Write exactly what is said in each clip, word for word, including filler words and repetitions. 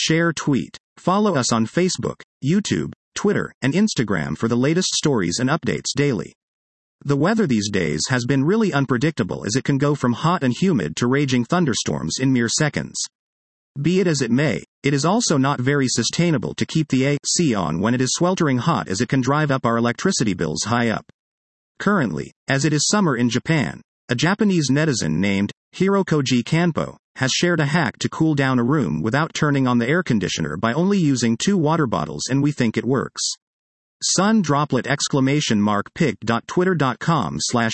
share, tweet. Follow us on Facebook, YouTube, Twitter, and Instagram for the latest stories and updates daily. The weather these days has been really unpredictable, as it can go from hot and humid to raging thunderstorms in mere seconds. Be it as it may, it is also not very sustainable to keep the A C on when it is sweltering hot, as it can drive up our electricity bills high up. Currently, as it is summer in Japan, a Japanese netizen named Hirokoji Kanpo has shared a hack to cool down a room without turning on the air conditioner by only using two water bottles, and we think it works. Sun droplet exclamation mark pic.twitter.com slash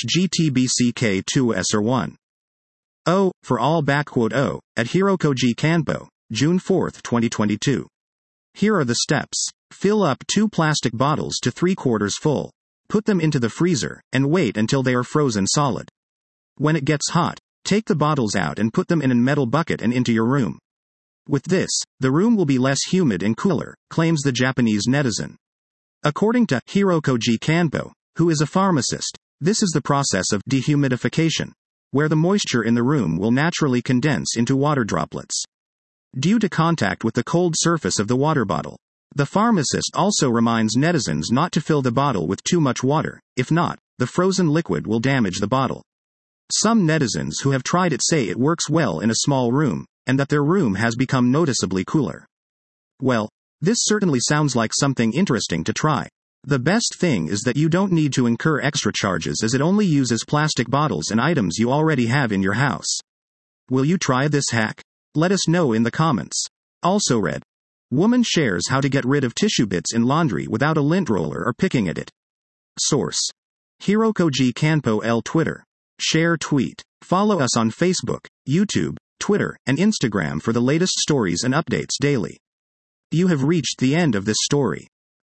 gtbck2s or one. O, for all backquote O, at Hirokoji Kanpo, June fourth, twenty twenty-two. Here are the steps. Fill up two plastic bottles to three quarters full. Put them into the freezer, and wait until they are frozen solid. When it gets hot, take the bottles out and put them in a metal bucket and into your room. With this, the room will be less humid and cooler, claims the Japanese netizen. According to Hirokoji Kanpo, who is a pharmacist, this is the process of dehumidification, where the moisture in the room will naturally condense into water droplets. Due to contact with the cold surface of the water bottle, the pharmacist also reminds netizens not to fill the bottle with too much water. If not, the frozen liquid will damage the bottle. Some netizens who have tried it say it works well in a small room, and that their room has become noticeably cooler. Well, this certainly sounds like something interesting to try. The best thing is that you don't need to incur extra charges, as it only uses plastic bottles and items you already have in your house. Will you try this hack? Let us know in the comments. Also read. Woman shares how to get rid of tissue bits in laundry without a lint roller or picking at it. Source. Hirokoji Kanpo L Twitter. Share, tweet. Follow us on Facebook, YouTube, Twitter, and Instagram for the latest stories and updates daily. You have reached the end of this story.